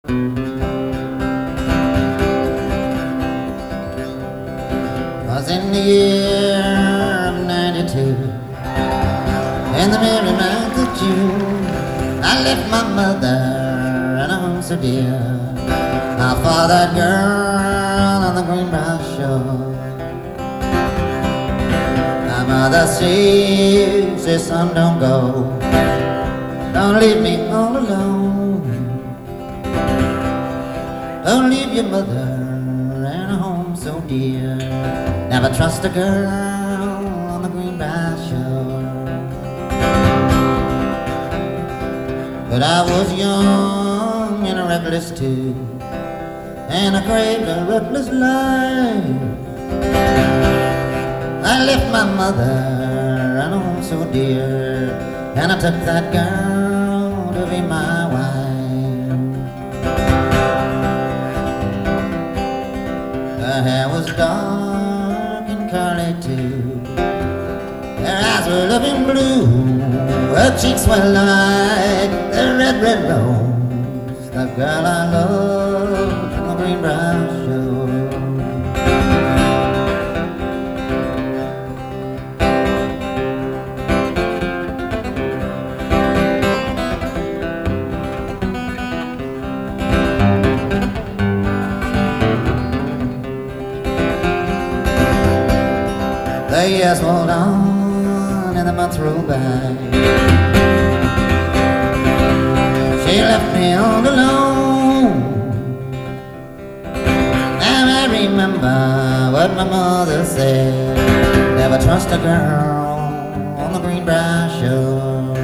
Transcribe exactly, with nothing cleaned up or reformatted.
Was in the year of ninety-two, in the merry month of June, I left my mother and a home so dear, out for that girl on the Greenbrier shore. My mother says, say son, don't go, don't leave me all alone. Don't leave your mother and a home so dear. Never trust a girl on the Greenbrier shore. But I was young and reckless too, and I craved a reckless life. I left my mother and a home so dear, and I took that girl to be my wife. Her hair was dark and curly too, her eyes were loving blue, her cheeks were like the red, red rose, the girl I loved from the Greenbrier shore. The years rolled on and the months rolled by. She left me all alone. Now I remember what my mother said: never trust a girl on the Greenbrier shore.